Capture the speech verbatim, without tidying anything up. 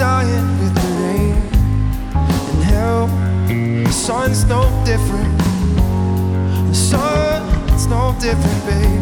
dying with the rain. And hell, the sun's no different. The sun's no different, babe.